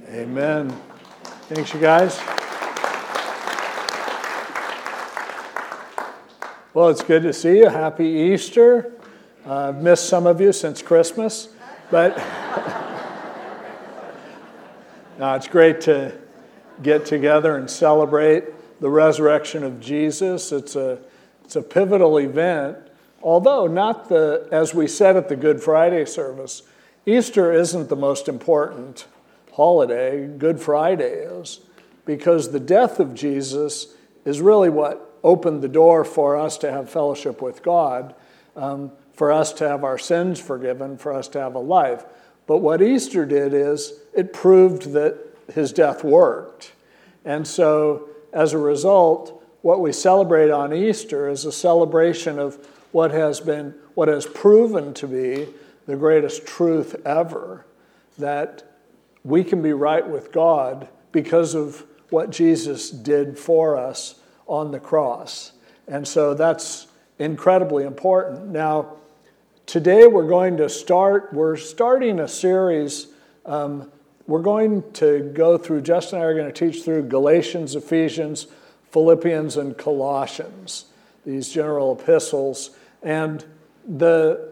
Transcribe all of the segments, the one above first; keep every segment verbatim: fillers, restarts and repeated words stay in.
Amen. Thanks, you guys. Well, it's good to see you. Happy Easter. Uh, I've missed some of you since Christmas, but no, it's great to get together and celebrate the resurrection of Jesus. It's a it's a pivotal event, although not the, as we said at the Good Friday service, Easter isn't the most important holiday. Good Friday is, because the death of Jesus is really what opened the door for us to have fellowship with God, um, for us to have our sins forgiven, for us to have a life. But what Easter did is it proved that his death worked. And so as a result, what we celebrate on Easter is a celebration of what has been, what has proven to be the greatest truth ever, that we can be right with God because of what Jesus did for us on the cross. And so that's incredibly important. Now, today we're going to start, we're starting a series. Um, we're going to go through, Justin and I are going to teach through Galatians, Ephesians, Philippians, and Colossians, these general epistles. And the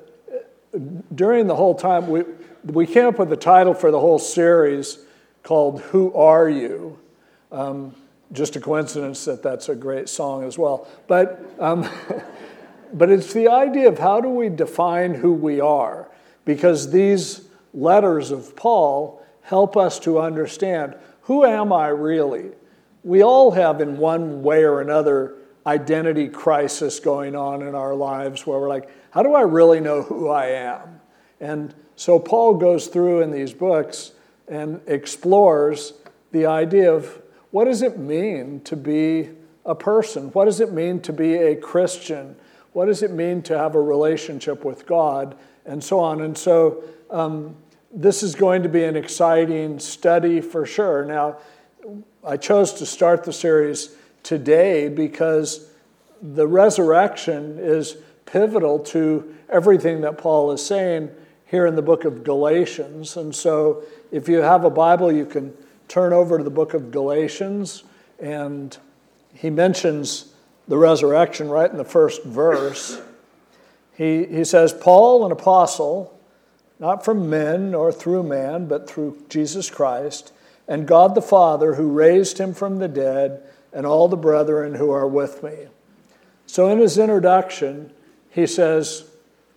during the whole time, we we came up with the title for the whole series called Who Are You? Um, just a coincidence that that's a great song as well. But um, but it's the idea of how do we define who we are? Because these letters of Paul help us to understand, who am I really? We all have, in one way or another, identity crisis going on in our lives where we're like, how do I really know who I am? And so Paul goes through in these books and explores the idea of, what does it mean to be a person? What does it mean to be a Christian? What does it mean to have a relationship with God? And so on. And so um, this is going to be an exciting study for sure. Now, I chose to start the series today because the resurrection is pivotal to everything that Paul is saying here in the book of Galatians. And so if you have a Bible, you can turn over to the book of Galatians, and he mentions the resurrection right in the first verse. He, he says, Paul, an apostle, not from men or through man, but through Jesus Christ, and God the Father, who raised him from the dead, and all the brethren who are with me. So in his introduction, he says,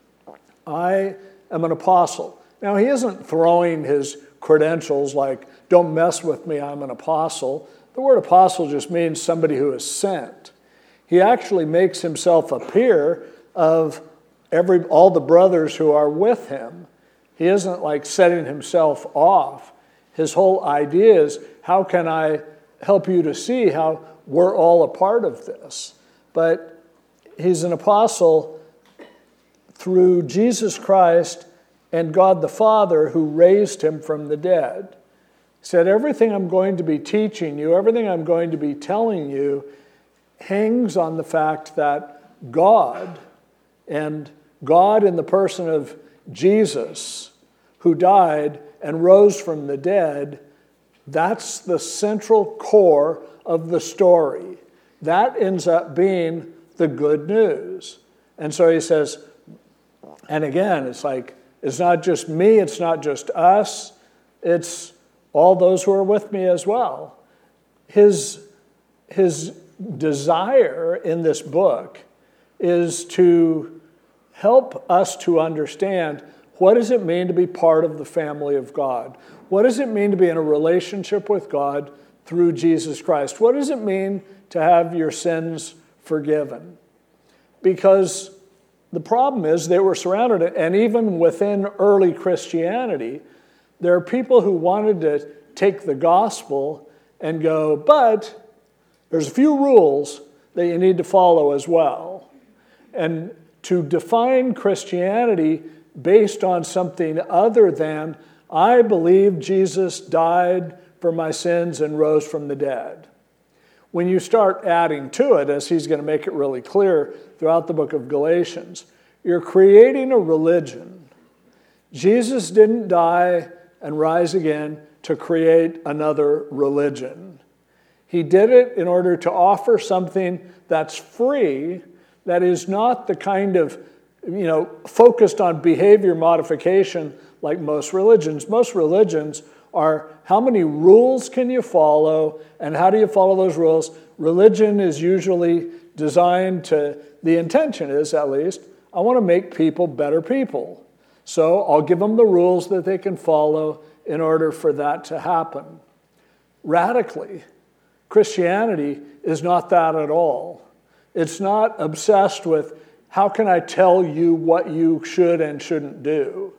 I am an apostle. Now, he isn't throwing his credentials like, don't mess with me, I'm an apostle. The word apostle just means somebody who is sent. He actually makes himself a peer of every all the brothers who are with him. He isn't like setting himself off. His whole idea is, how can I help you to see how we're all a part of this? But he's an apostle through Jesus Christ and God the Father, who raised him from the dead. He said, everything I'm going to be teaching you, everything I'm going to be telling you, hangs on the fact that God, and God in the person of Jesus, who died and rose from the dead, that's the central core of the story. That ends up being the good news. And so he says, and again, it's like, it's not just me, it's not just us, it's all those who are with me as well. His, his desire in this book is to help us to understand, what does it mean to be part of the family of God? What does it mean to be in a relationship with God through Jesus Christ? What does it mean to have your sins forgiven? Because the problem is they were surrounded, and even within early Christianity, there are people who wanted to take the gospel and go, but there's a few rules that you need to follow as well. And to define Christianity based on something other than, I believe Jesus died for my sins and rose from the dead. When you start adding to it, as he's going to make it really clear throughout the book of Galatians, you're creating a religion. Jesus didn't die and rise again to to create another religion. He did it in order to offer something that's free, that is not the kind of, you know, focused on behavior modification like most religions. Most religions are how many rules can you follow and how do you follow those rules? Religion is usually designed to, the intention is at least, I want to make people better people. So I'll give them the rules that they can follow in order for that to happen. Radically, Christianity is not that at all. It's not obsessed with how can I tell you what you should and shouldn't do.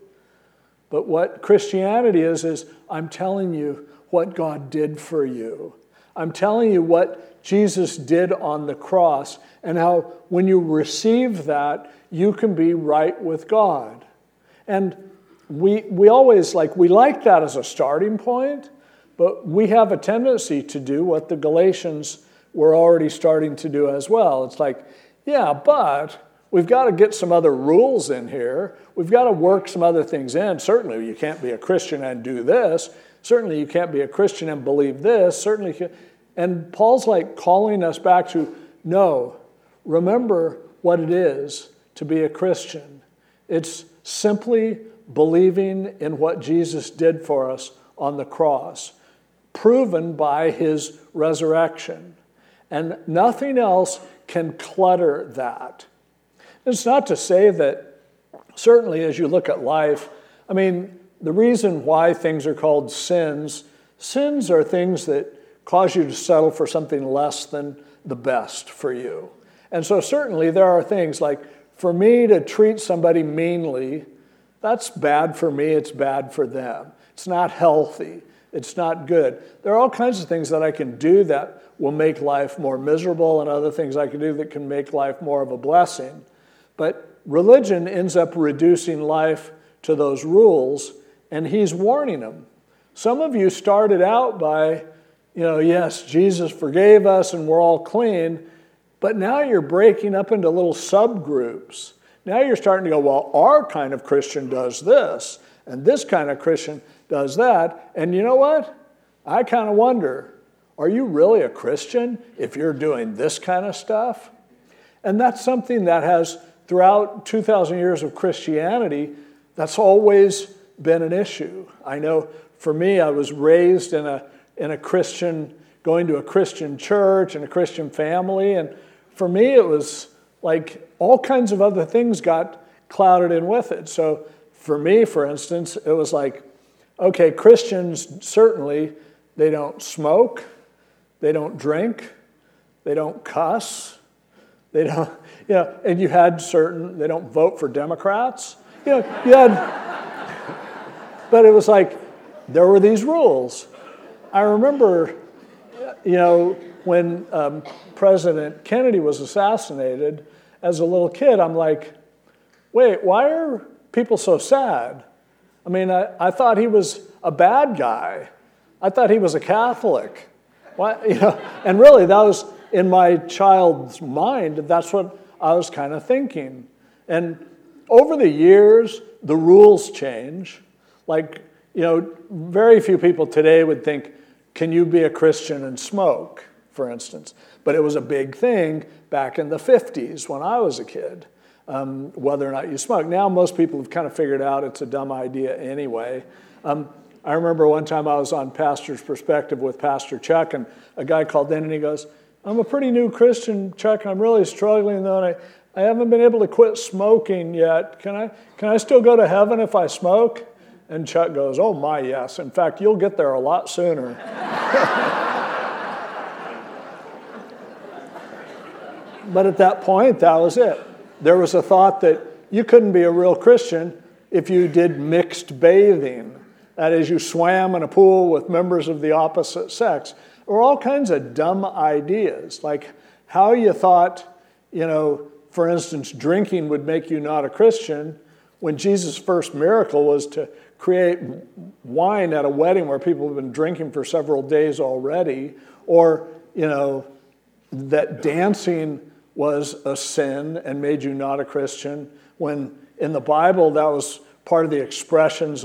But what Christianity is, is I'm telling you what God did for you. I'm telling you what Jesus did on the cross and how when you receive that, you can be right with God. And we we always like, we like that as a starting point, but we have a tendency to do what the Galatians were already starting to do as well. It's like, yeah, but we've got to get some other rules in here. We've got to work some other things in. Certainly you can't be a Christian and do this. Certainly you can't be a Christian and believe this. Certainly, you and Paul's like calling us back to, no, remember what it is to be a Christian. It's simply believing in what Jesus did for us on the cross, proven by his resurrection. And nothing else can clutter that. It's not to say that, certainly as you look at life, I mean, the reason why things are called sins, sins are things that cause you to settle for something less than the best for you. And so certainly there are things like, for me to treat somebody meanly, that's bad for me, it's bad for them. It's not healthy, it's not good. There are all kinds of things that I can do that will make life more miserable and other things I can do that can make life more of a blessing. But religion ends up reducing life to those rules, and he's warning them. Some of you started out by, you know, yes, Jesus forgave us and we're all clean, but now you're breaking up into little subgroups. Now you're starting to go, well, our kind of Christian does this, and this kind of Christian does that. And you know what? I kind of wonder, are you really a Christian if you're doing this kind of stuff? And that's something that has, throughout two thousand years of Christianity, that's always been an issue. I know for me, I was raised in a in a Christian, going to a Christian church and a Christian family, and for me it was like all kinds of other things got clouded in with it. So for me, for instance, it was like, okay, Christians, certainly, they don't smoke, they don't drink, they don't cuss, they don't, you know, and you had certain, they don't vote for Democrats. You know, you had, but it was like, there were these rules. I remember, you know, when um, President Kennedy was assassinated, as a little kid, I'm like, wait, why are people so sad? I mean, I, I thought he was a bad guy. I thought he was a Catholic. Why, you know, and really, that was in my child's mind, that's what I was kind of thinking. And over the years, the rules change. Like, you know, very few people today would think, can you be a Christian and smoke, for instance? But it was a big thing back in the fifties when I was a kid, um, whether or not you smoke. Now most people have kind of figured out it's a dumb idea anyway. Um, I remember one time I was on Pastor's Perspective with Pastor Chuck, and a guy called in and he goes, I'm a pretty new Christian, Chuck. I'm really struggling though, and I, I haven't been able to quit smoking yet. Can I, can I still go to heaven if I smoke? And Chuck goes, oh my, yes. In fact, you'll get there a lot sooner. But at that point, that was it. There was a thought that you couldn't be a real Christian if you did mixed bathing. That is, you swam in a pool with members of the opposite sex. There were all kinds of dumb ideas, like how you thought, you know, for instance, drinking would make you not a Christian, when Jesus' first miracle was to create wine at a wedding where people have been drinking for several days already, or, you know, that dancing was a sin and made you not a Christian, when in the Bible that was part of the expressions of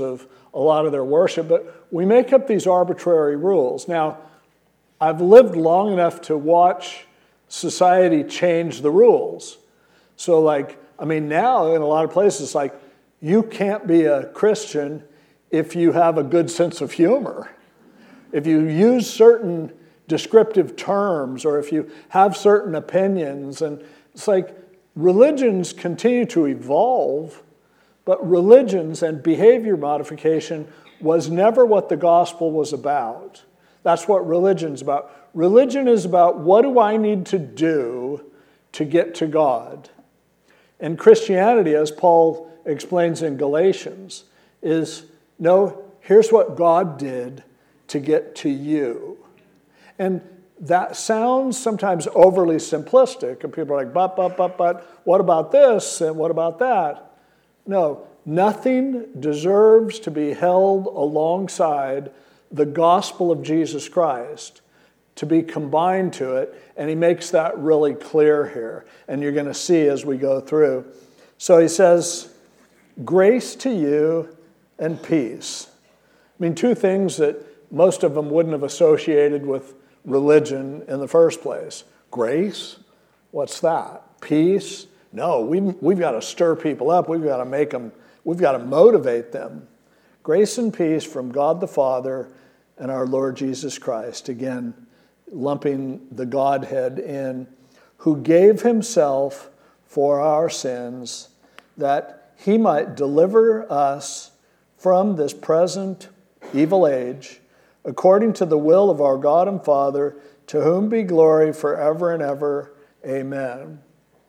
a lot of their worship, but we make up these arbitrary rules. Now, I've lived long enough to watch society change the rules. So like, I mean, now in a lot of places, like, you can't be a Christian if you have a good sense of humor. If you use certain descriptive terms, or if you have certain opinions, and it's like religions continue to evolve, but religions and behavior modification was never what the gospel was about. That's what religion's about. Religion is about, what do I need to do to get to God? And Christianity, as Paul explains in Galatians, is, no, here's what God did to get to you. And that sounds sometimes overly simplistic, and people are like, but, but, but, but, what about this, and what about that? No, nothing deserves to be held alongside the gospel of Jesus Christ, to be combined to it, and he makes that really clear here, and you're going to see as we go through. So he says, grace to you and peace. I mean, two things that most of them wouldn't have associated with religion in the first place. Grace, what's that? Peace, no, we, we've got to stir people up, we've got to make them, we've got to motivate them. Grace and peace from God the Father and our Lord Jesus Christ. Again, lumping the Godhead in, who gave himself for our sins, that he might deliver us from this present evil age, according to the will of our God and Father, to whom be glory forever and ever. Amen.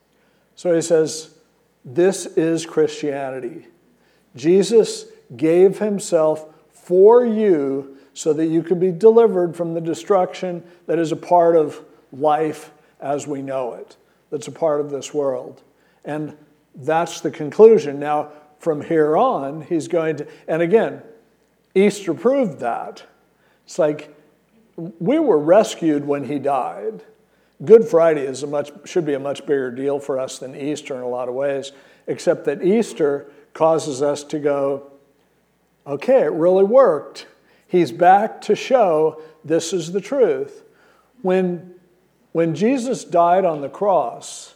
So he says, this is Christianity. Jesus gave himself for you so that you could be delivered from the destruction that is a part of life as we know it, that's a part of this world. And that's the conclusion. Now, from here on, he's going to, and again, Easter proved that. It's like, we were rescued when he died. Good Friday is a much should be a much bigger deal for us than Easter in a lot of ways, except that Easter causes us to go, okay, it really worked. He's back to show this is the truth. When, when Jesus died on the cross,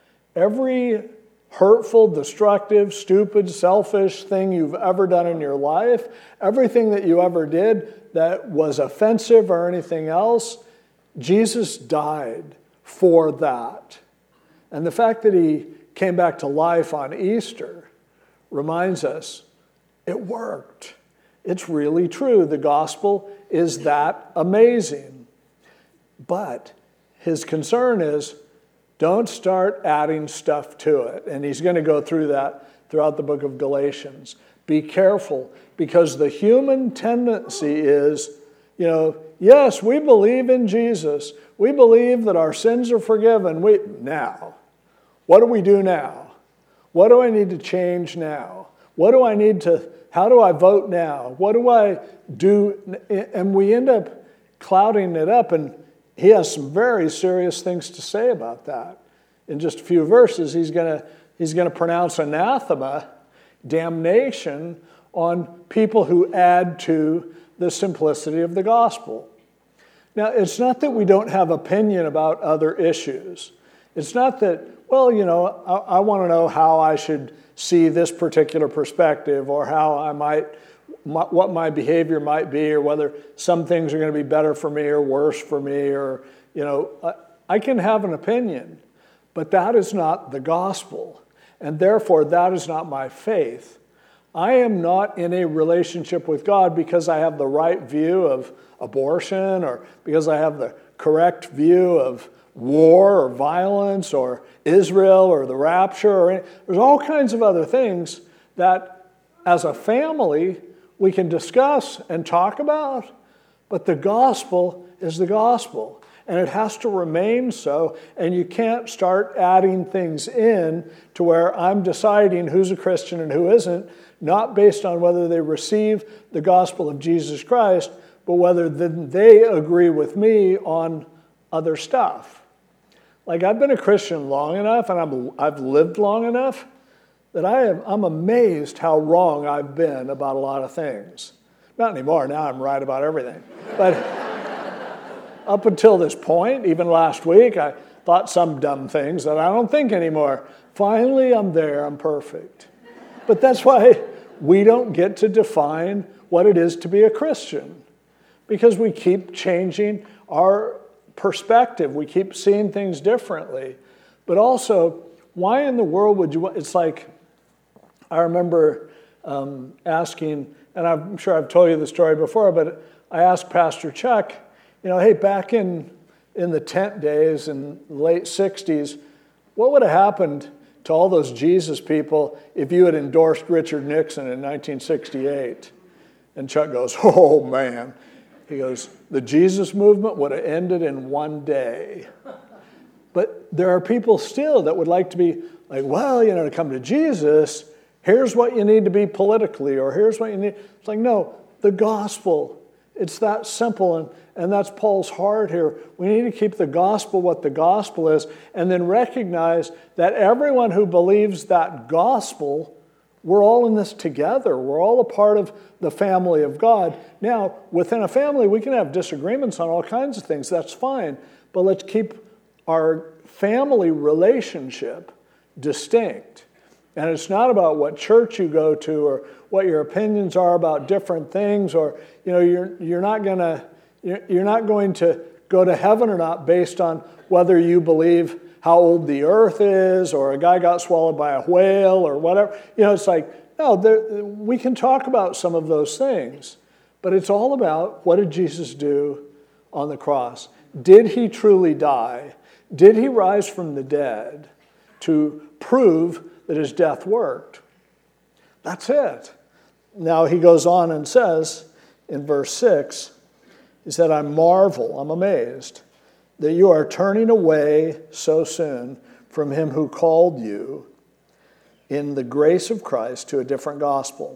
every hurtful, destructive, stupid, selfish thing you've ever done in your life, everything that you ever did that was offensive or anything else, Jesus died for that. And the fact that he came back to life on Easter reminds us it worked. It's really true. The gospel is that amazing. But his concern is, don't start adding stuff to it. And he's going to go through that throughout the book of Galatians. Be careful, because the human tendency is, you know, yes, we believe in Jesus. We believe that our sins are forgiven. We, now, what do we do now? What do I need to change now? What do I need to, how do I vote now? What do I do? And we end up clouding it up, and he has some very serious things to say about that. In just a few verses, he's going to he's going to pronounce anathema, damnation, on people who add to the simplicity of the gospel. Now, it's not that we don't have opinion about other issues. It's not that, well, you know, I, I want to know how I should see this particular perspective, or how I might, my, what my behavior might be, or whether some things are going to be better for me or worse for me, or, you know, I, I can have an opinion, but that is not the gospel, and therefore that is not my faith. I am not in a relationship with God because I have the right view of abortion, or because I have the correct view of war or violence or Israel or the rapture. Or any, there's all kinds of other things that as a family we can discuss and talk about, but the gospel is the gospel, and it has to remain so, and you can't start adding things in to where I'm deciding who's a Christian and who isn't, not based on whether they receive the gospel of Jesus Christ, but whether they agree with me on other stuff. Like, I've been a Christian long enough, and I'm, I've lived long enough that I am, I'm amazed how wrong I've been about a lot of things. Not anymore, now I'm right about everything. But up until this point, even last week, I thought some dumb things that I don't think anymore. Finally, I'm there, I'm perfect. But that's why we don't get to define what it is to be a Christian, because we keep changing our perspective. We keep seeing things differently. But also, why in the world would you, it's like, I remember um, asking, and I'm sure I've told you the story before, but I asked Pastor Chuck, you know, hey, back in, in the tent days in the late sixties, what would have happened to all those Jesus people if you had endorsed Richard Nixon in nineteen sixty-eight? And Chuck goes, oh, man. He goes, the Jesus movement would have ended in one day. But there are people still that would like to be like, well, you know, to come to Jesus, here's what you need to be politically, or here's what you need. It's like, no, the gospel. It's that simple, and, and that's Paul's heart here. We need to keep the gospel what the gospel is, and then recognize that everyone who believes that gospel, we're all in this together. We're all a part of the family of God. Now, within a family, we can have disagreements on all kinds of things. That's fine. But let's keep our family relationship distinct. And it's not about what church you go to or what your opinions are about different things, or you know, you're you're not gonna you're not going to go to heaven or not based on whether you believe how old the earth is, or a guy got swallowed by a whale, or whatever. You know, it's like, no, there, we can talk about some of those things, but it's all about, what did Jesus do on the cross? Did he truly die? Did he rise from the dead to prove that his death worked? That's it. Now he goes on and says in verse six, he said, I marvel, I'm amazed, that you are turning away so soon from him who called you in the grace of Christ to a different gospel.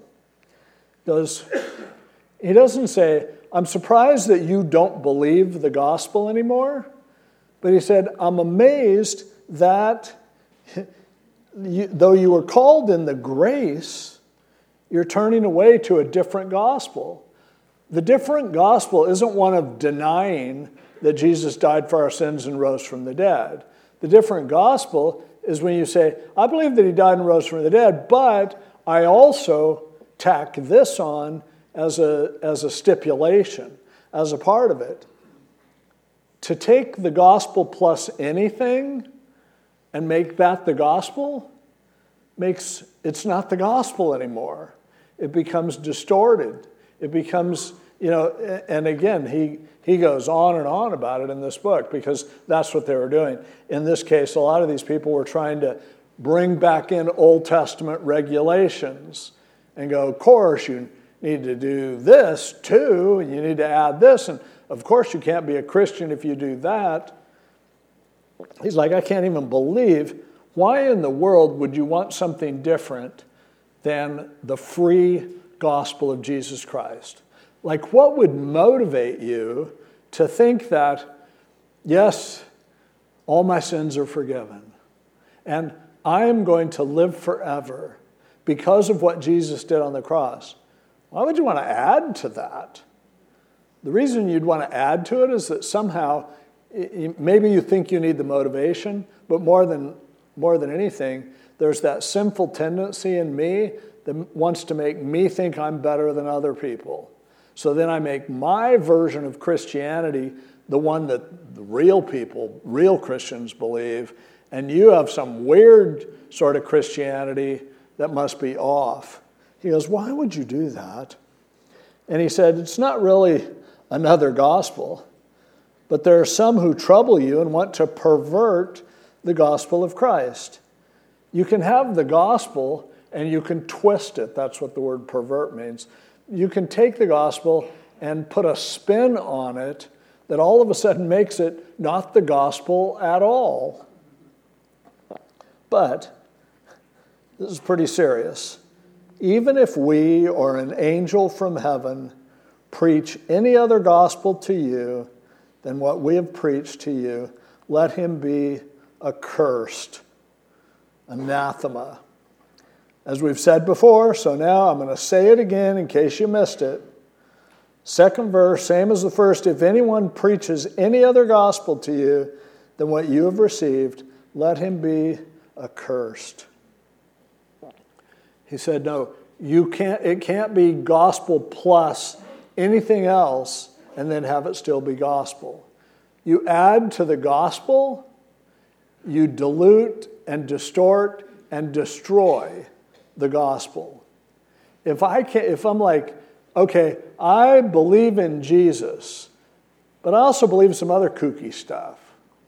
Does, he doesn't say, I'm surprised that you don't believe the gospel anymore. But he said, I'm amazed that you, though you were called in the grace, you're turning away to a different gospel. The different gospel isn't one of denying that Jesus died for our sins and rose from the dead. The different gospel is when you say, I believe that he died and rose from the dead, but I also tack this on as a, as a stipulation, as a part of it. To take the gospel plus anything and make that the gospel makes, it's not the gospel anymore. It becomes distorted. It becomes, you know, and again, he, he goes on and on about it in this book, because that's what they were doing. In this case, a lot of these people were trying to bring back in Old Testament regulations and go, of course, you need to do this too, and you need to add this, and of course you can't be a Christian if you do that. He's like, I can't even believe, why in the world would you want something different than the free gospel of Jesus Christ? Like, what would motivate you to think that, yes, all my sins are forgiven, and I am going to live forever because of what Jesus did on the cross? Why would you want to add to that? The reason you'd want to add to it is that somehow, maybe you think you need the motivation, but more than, more than anything, there's that sinful tendency in me that wants to make me think I'm better than other people. So then I make my version of Christianity the one that the real people, real Christians believe, and you have some weird sort of Christianity that must be off. He goes, why would you do that? And he said, it's not really another gospel, but there are some who trouble you and want to pervert the gospel of Christ. You can have the gospel and you can twist it. That's what the word pervert means. You can take the gospel and put a spin on it that all of a sudden makes it not the gospel at all. But this is pretty serious. Even if we or an angel from heaven preach any other gospel to you than what we have preached to you, let him be accursed, anathema. As we've said before, so now I'm going to say it again in case you missed it. Second verse, same as the first. If anyone preaches any other gospel to you than what you have received, let him be accursed. He said, no, you can't. It can't be gospel plus anything else and then have it still be gospel. You add to the gospel, you dilute and distort and destroy the gospel. If I can, if I'm like, okay, I believe in Jesus, but I also believe in some other kooky stuff.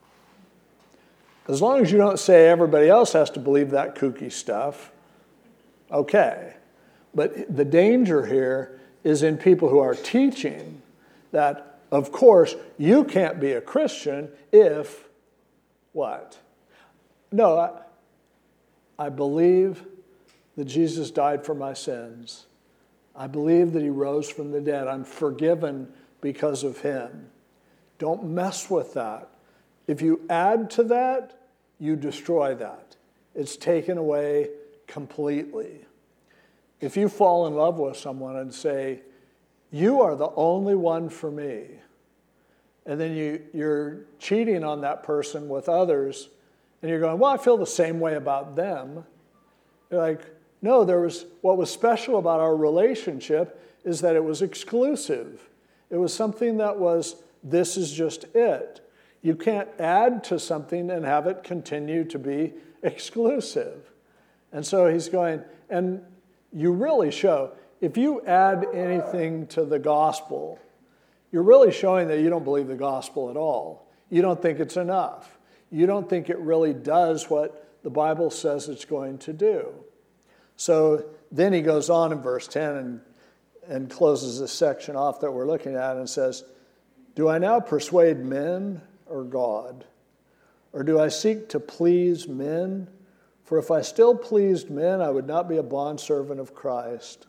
As long as you don't say everybody else has to believe that kooky stuff, okay. But the danger here is in people who are teaching that, of course, you can't be a Christian if, what? No, I, I believe that Jesus died for my sins. I believe that he rose from the dead. I'm forgiven because of him. Don't mess with that. If you add to that, you destroy that. It's taken away completely. If you fall in love with someone and say, you are the only one for me, and then you, you're cheating on that person with others, and you're going, well, I feel the same way about them. You're like, no, there was what was special about our relationship is that it was exclusive. It was something that was, this is just it. You can't add to something and have it continue to be exclusive. And so he's going, and you really show, if you add anything to the gospel, you're really showing that you don't believe the gospel at all. You don't think it's enough. You don't think it really does what the Bible says it's going to do. So then he goes on in verse ten and, and closes this section off that we're looking at and says, do I now persuade men or God? Or do I seek to please men? For if I still pleased men, I would not be a bondservant of Christ.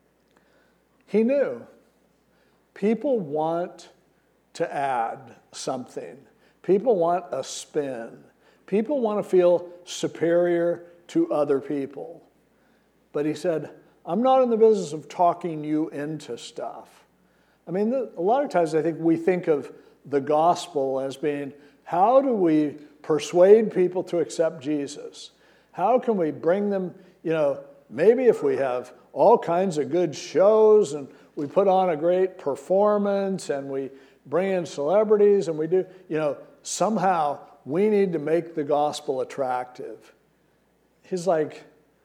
He knew. People want to add something. People want a spin. People want to feel superior to other people. But he said, I'm not in the business of talking you into stuff. I mean, a lot of times I think we think of the gospel as being, how do we persuade people to accept Jesus? How can we bring them, you know, maybe if we have all kinds of good shows and we put on a great performance and we bring in celebrities and we do, you know, somehow we need to make the gospel attractive. He's like,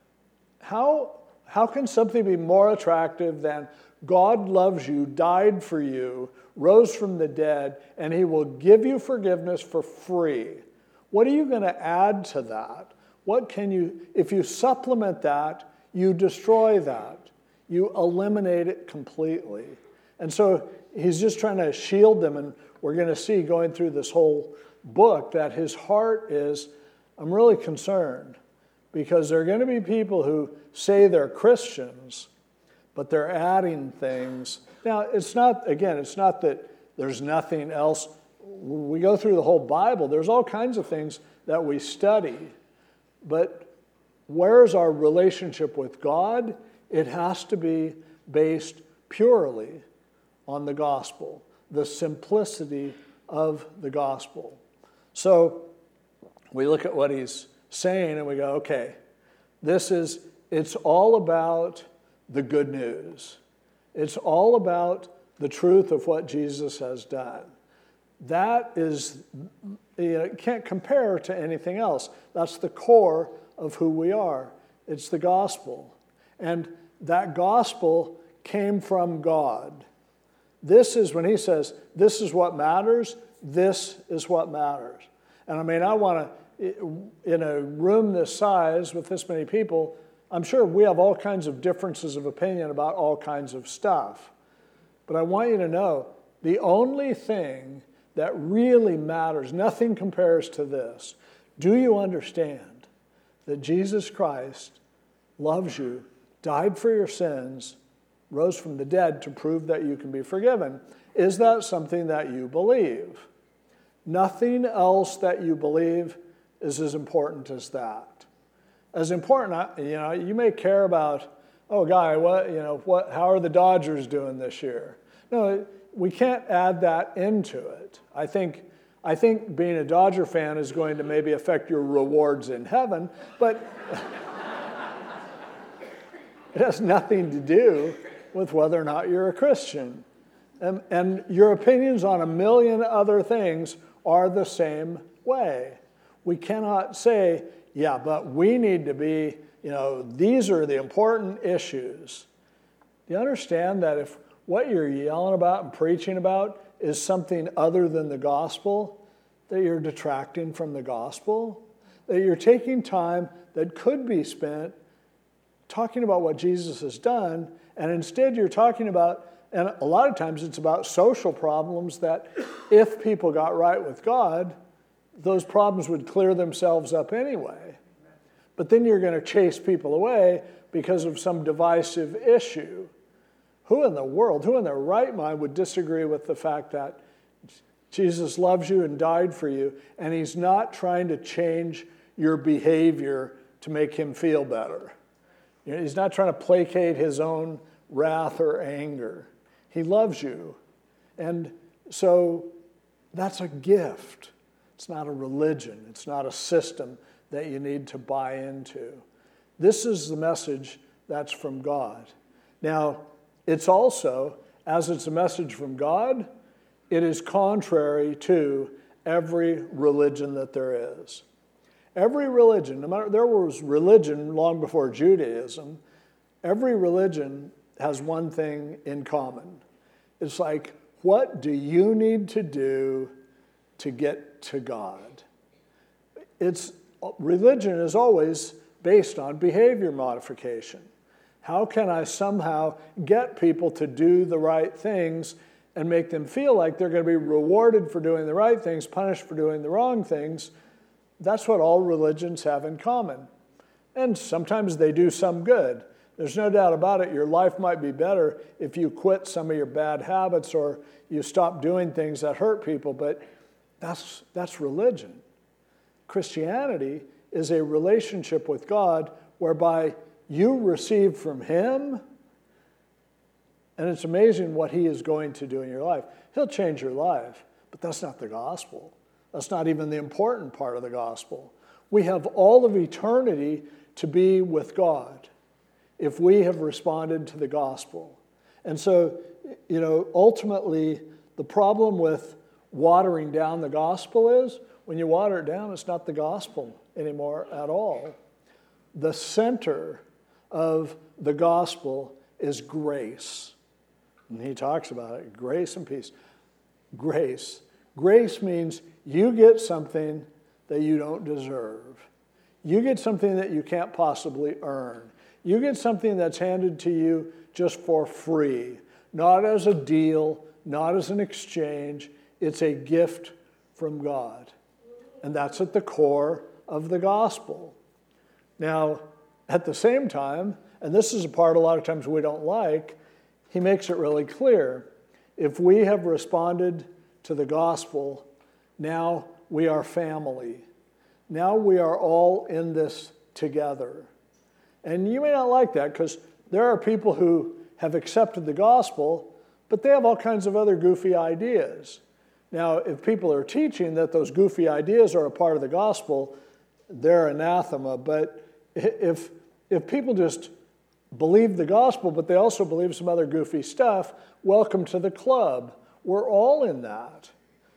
how, how can something be more attractive than God loves you, died for you, rose from the dead, and he will give you forgiveness for free? What are you going to add to that? What can you, if you supplement that, you destroy that. You eliminate it completely. And so he's just trying to shield them, and we're going to see going through this whole book that his heart is, I'm really concerned, because there are going to be people who say they're Christians, but they're adding things. Now, it's not, again, it's not that there's nothing else. We go through the whole Bible. There's all kinds of things that we study. But where's our relationship with God? It has to be based purely on the gospel, the simplicity of the gospel. So we look at what he's saying and we go, okay, this is, it's all about the good news. It's all about the truth of what Jesus has done. That is, you know, can't compare to anything else. That's the core of who we are. It's the gospel. And that gospel came from God. This is when he says, this is what matters, this is what matters. And I mean, I want to, in a room this size with this many people, I'm sure we have all kinds of differences of opinion about all kinds of stuff. But I want you to know, the only thing that really matters, nothing compares to this. Do you understand that Jesus Christ loves you, died for your sins, rose from the dead to prove that you can be forgiven? Is that something that you believe? Nothing else that you believe is as important as that. as important. You know, you may care about, oh, guy, what, you know, what, how are the Dodgers doing this year? No, we can't add that into it. I think, I think being a Dodger fan is going to maybe affect your rewards in heaven, but it has nothing to do with whether or not you're a Christian. And, and your opinions on a million other things are the same way. We cannot say, yeah, but we need to be, you know, these are the important issues. Do you understand that if what you're yelling about and preaching about is something other than the gospel, that you're detracting from the gospel? That you're taking time that could be spent talking about what Jesus has done, and instead you're talking about, and a lot of times it's about social problems that if people got right with God, those problems would clear themselves up anyway. But then you're going to chase people away because of some divisive issue. Who in the world, who in their right mind would disagree with the fact that Jesus loves you and died for you, and he's not trying to change your behavior to make him feel better? You know, he's not trying to placate his own wrath or anger. He loves you. And so that's a gift. It's not a religion. It's not a system that you need to buy into. This is the message that's from God. Now, it's also, as it's a message from God, it is contrary to every religion that there is. Every religion, no matter, there was religion long before Judaism, every religion has one thing in common. It's like, what do you need to do to get to God? It's, religion is always based on behavior modification. How can I somehow get people to do the right things and make them feel like they're going to be rewarded for doing the right things, punished for doing the wrong things? That's what all religions have in common. And sometimes they do some good. There's no doubt about it. Your life might be better if you quit some of your bad habits or you stop doing things that hurt people, but that's, that's religion. Christianity is a relationship with God whereby you receive from him, and it's amazing what he is going to do in your life. He'll change your life, but that's not the gospel. That's not even the important part of the gospel. We have all of eternity to be with God if we have responded to the gospel. And so, you know, ultimately, the problem with watering down the gospel is when you water it down, it's not the gospel anymore at all. The center of the gospel is grace. And he talks about it, grace and peace. Grace. Grace means you get something that you don't deserve. You get something that you can't possibly earn. You get something that's handed to you just for free, not as a deal, not as an exchange. It's a gift from God. And that's at the core of the gospel. Now, at the same time, and this is a part a lot of times we don't like, he makes it really clear. If we have responded to the gospel, now we are family. Now we are all in this together. And you may not like that because there are people who have accepted the gospel, but they have all kinds of other goofy ideas. Now, if people are teaching that those goofy ideas are a part of the gospel, they're anathema. But if, if people just believe the gospel, but they also believe some other goofy stuff, welcome to the club. We're all in that.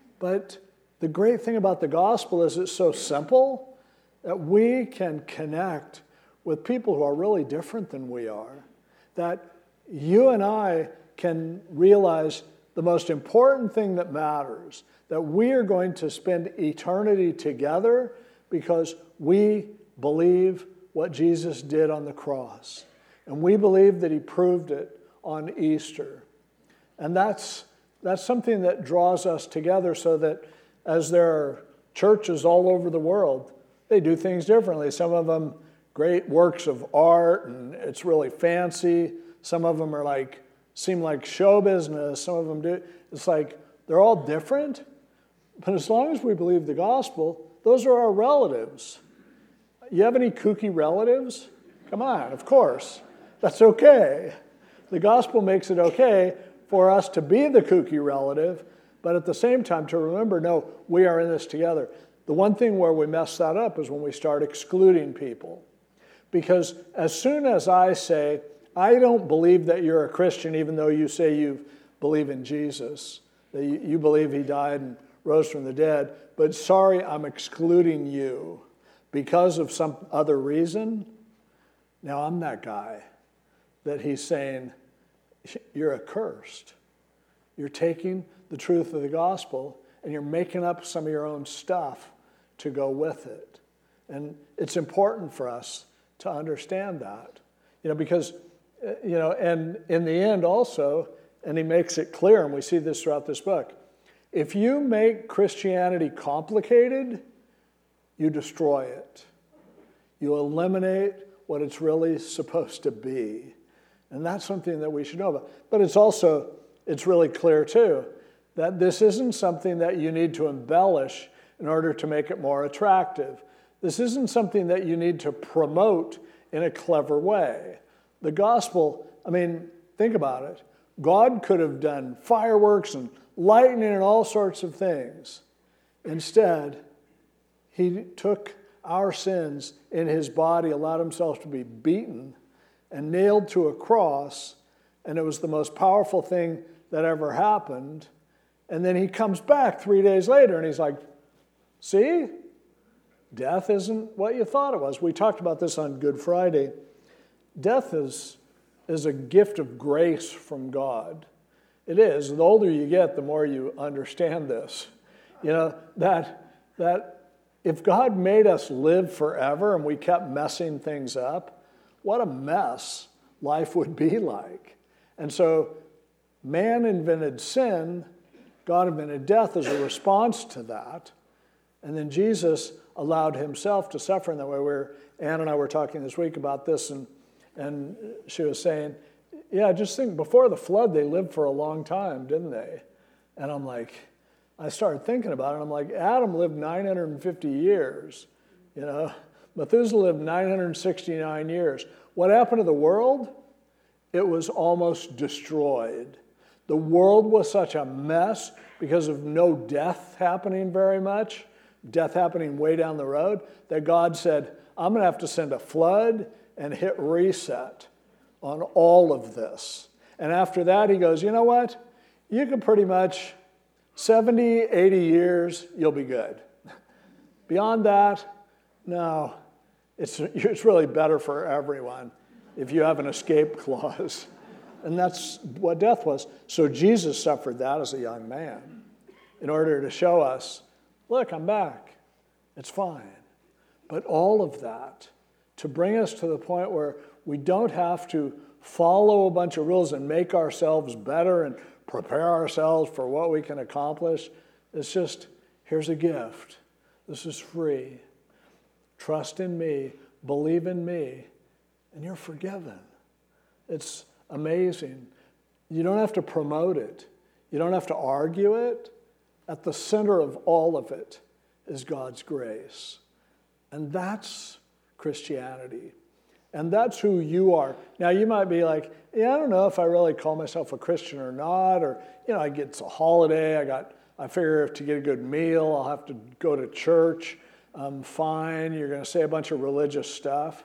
But the great thing about the gospel is it's so simple that we can connect with people who are really different than we are. That you and I can realize the most important thing that matters, that we are going to spend eternity together because we believe what Jesus did on the cross. And we believe that he proved it on Easter. And that's, that's something that draws us together so that as there are churches all over the world, they do things differently. Some of them great works of art, and it's really fancy. Some of them are like, seem like show business. Some of them do. It's like, they're all different. But as long as we believe the gospel, those are our relatives. You have any kooky relatives? Come on, of course. That's okay. The gospel makes it okay for us to be the kooky relative, but at the same time to remember, no, we are in this together. The one thing where we mess that up is when we start excluding people. Because as soon as I say, I don't believe that you're a Christian, even though you say you believe in Jesus, that you, you believe he died and rose from the dead, but sorry, I'm excluding you because of some other reason, now I'm that guy that he's saying, you're accursed. You're taking the truth of the gospel and you're making up some of your own stuff to go with it. And it's important for us to understand that, you know, because, you know, and in the end also, and he makes it clear, and we see this throughout this book, if you make Christianity complicated, you destroy it. You eliminate what it's really supposed to be. And that's something that we should know about. But it's also, it's really clear too, that this isn't something that you need to embellish in order to make it more attractive. This isn't something that you need to promote in a clever way. The gospel, I mean, think about it. God could have done fireworks and lightning and all sorts of things. Instead, he took our sins in his body, allowed himself to be beaten and nailed to a cross, and it was the most powerful thing that ever happened. And then he comes back three days later and he's like, see? Death isn't what you thought it was. We talked about this on Good Friday. Death is, is a gift of grace from God. It is. The older you get, the more you understand this. You know, that, that if God made us live forever and we kept messing things up, what a mess life would be like. And so man invented sin, God invented death as a response to that. And then Jesus allowed himself to suffer in that way. Where Ann and I were talking this week about this, and, and she was saying, yeah, just think, before the flood, they lived for a long time, didn't they? And I'm like, I started thinking about it, and I'm like, Adam lived nine hundred fifty years, you know? Methuselah lived nine hundred sixty-nine years. What happened to the world? It was almost destroyed. The world was such a mess because of no death happening very much, death happening way down the road, that God said, I'm going to have to send a flood and hit reset on all of this. And after that, he goes, you know what? You can pretty much, seventy, eighty years, you'll be good. Beyond that, no. It's, it's really better for everyone if you have an escape clause. And that's what death was. So Jesus suffered that as a young man in order to show us, look, I'm back. It's fine. But all of that to bring us to the point where we don't have to follow a bunch of rules and make ourselves better and prepare ourselves for what we can accomplish. It's just, here's a gift. This is free. Trust in me, believe in me, and you're forgiven. It's amazing. You don't have to promote it. You don't have to argue it. At the center of all of it is God's grace. And that's Christianity. And that's who you are. Now, you might be like, yeah, I don't know if I really call myself a Christian or not, or, you know, I get it's a holiday, I got, I figure to get a good meal, I'll have to go to church. I'm fine, you're going to say a bunch of religious stuff.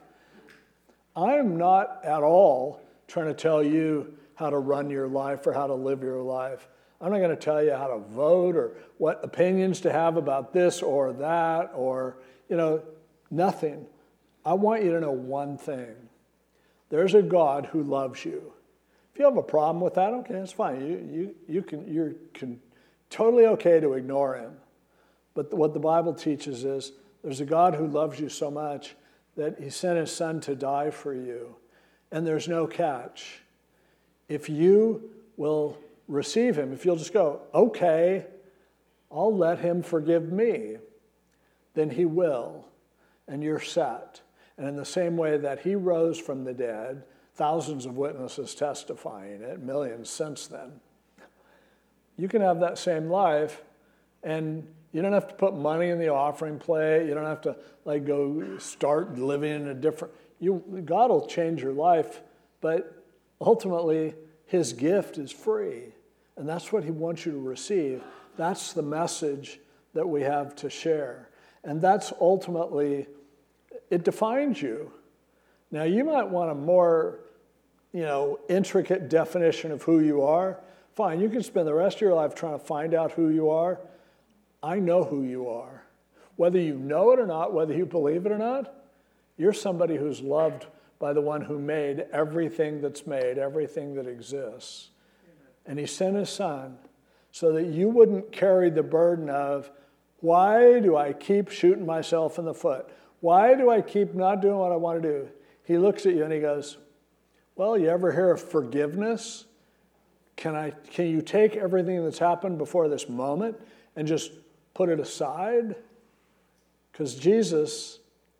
I'm not at all trying to tell you how to run your life or how to live your life. I'm not going to tell you how to vote or what opinions to have about this or that or, you know, nothing. I want you to know one thing. There's a God who loves you. If you have a problem with that, okay, that's fine. You, you, you can, you're can, totally okay to ignore him. But what the Bible teaches is there's a God who loves you so much that he sent his son to die for you. And there's no catch. If you will receive him, if you'll just go, okay, I'll let him forgive me, then he will, and you're set. And in the same way that he rose from the dead, thousands of witnesses testifying it, millions since then, you can have that same life, and You don't have to put money in the offering plate. You don't have to like go start living in a different, you, God will change your life, but ultimately his gift is free. And that's what he wants you to receive. That's the message that we have to share. And that's ultimately, it defines you. Now you might want a more, you know, intricate definition of who you are. Fine, you can spend the rest of your life trying to find out who you are. I know who you are. Whether you know it or not, whether you believe it or not, you're somebody who's loved by the one who made everything that's made, everything that exists. And he sent his son so that you wouldn't carry the burden of, why do I keep shooting myself in the foot? Why do I keep not doing what I want to do? He looks at you and he goes, well, you ever hear of forgiveness? Can I? Can you take everything that's happened before this moment and just put it aside? Because Jesus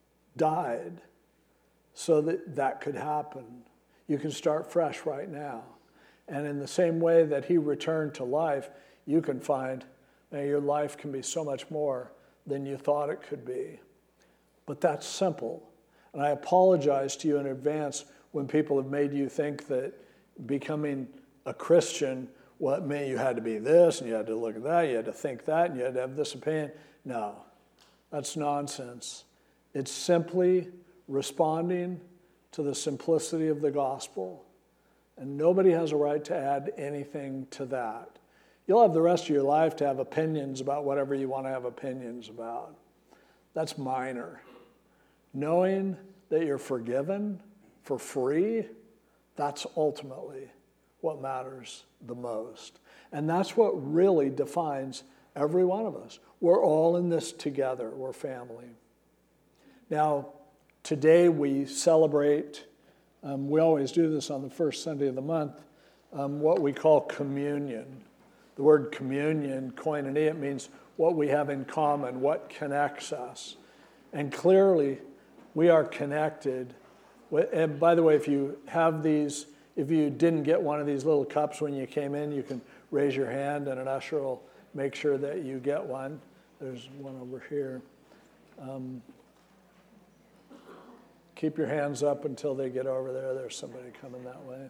died so that that could happen. You can start fresh right now. And in the same way that he returned to life, you can find that your life can be so much more than you thought it could be. But that's simple. And I apologize to you in advance when people have made you think that becoming a Christian, well, it meant you had to be this, and you had to look at that, you had to think that, and you had to have this opinion. No, that's nonsense. It's simply responding to the simplicity of the gospel. And nobody has a right to add anything to that. You'll have the rest of your life to have opinions about whatever you want to have opinions about. That's minor. Knowing that you're forgiven for free, that's ultimately what matters the most. And that's what really defines every one of us. We're all in this together. We're family. Now, today we celebrate, um, we always do this on the first Sunday of the month, um, what we call communion. The word communion, koinonia, it means what we have in common, what connects us. And clearly, we are connected. And by the way, if you have these, if you didn't get one of these little cups when you came in, you can raise your hand and an usher will make sure that you get one. There's one over here. Um, keep your hands up until they get over there. There's somebody coming that way.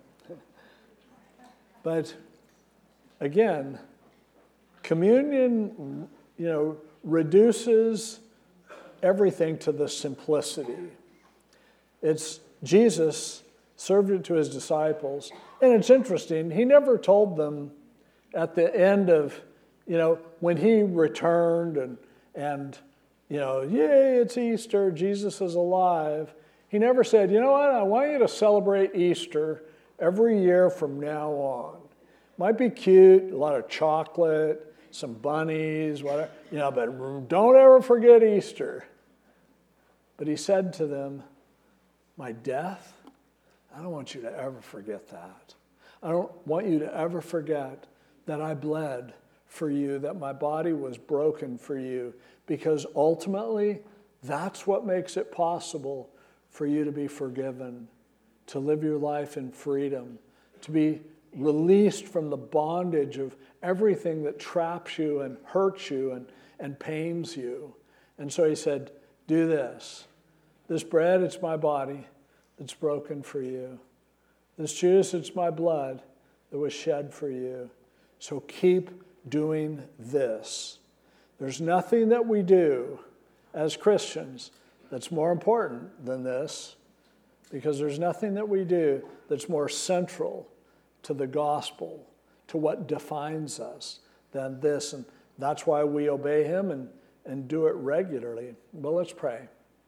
But again, communion, you know, reduces everything to the simplicity. It's Jesus served it to his disciples. And it's interesting, he never told them at the end of, you know, when he returned and, and you know, yay, it's Easter, Jesus is alive. He never said, you know what, I want you to celebrate Easter every year from now on. Might be cute, a lot of chocolate, some bunnies, whatever, you know, but don't ever forget Easter. But he said to them, my death, I don't want you to ever forget that. I don't want you to ever forget that I bled for you, that my body was broken for you, because ultimately, that's what makes it possible for you to be forgiven, to live your life in freedom, to be released from the bondage of everything that traps you and hurts you and, and pains you. And so he said, do this. This bread, it's my body that's broken for you. This juice, it's my blood that was shed for you. So keep doing this. There's nothing that we do as Christians that's more important than this, because there's nothing that we do that's more central to the gospel, to what defines us, than this. And that's why we obey him and, and do it regularly. Well, let's pray.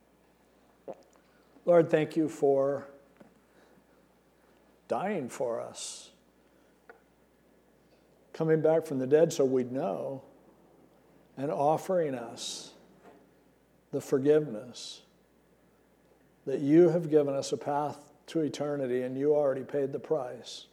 Lord, thank you for dying for us, coming back from the dead so we'd know, and offering us the forgiveness that you have given us a path to eternity, and you already paid the price.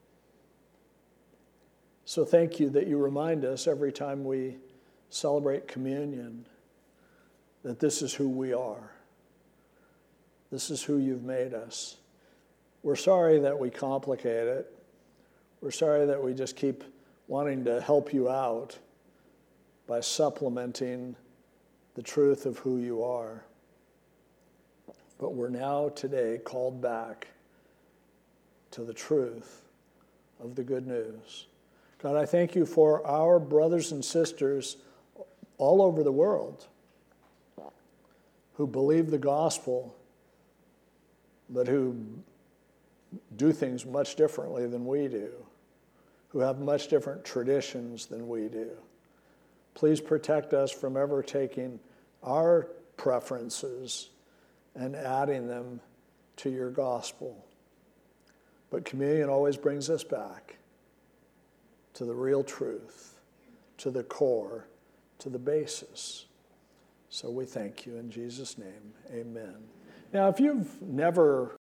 So thank you that you remind us every time we celebrate communion that this is who we are. This is who you've made us. We're sorry that we complicate it. We're sorry that we just keep wanting to help you out. by supplementing the truth of who you are. But we're now today called back to the truth of the good news. God, I thank you for our brothers and sisters all over the world who believe the gospel, but who do things much differently than we do, who have much different traditions than we do. Please protect us from ever taking our preferences and adding them to your gospel. But communion always brings us back to the real truth, to the core, to the basis. So we thank you in Jesus' name. Amen. Now, if you've never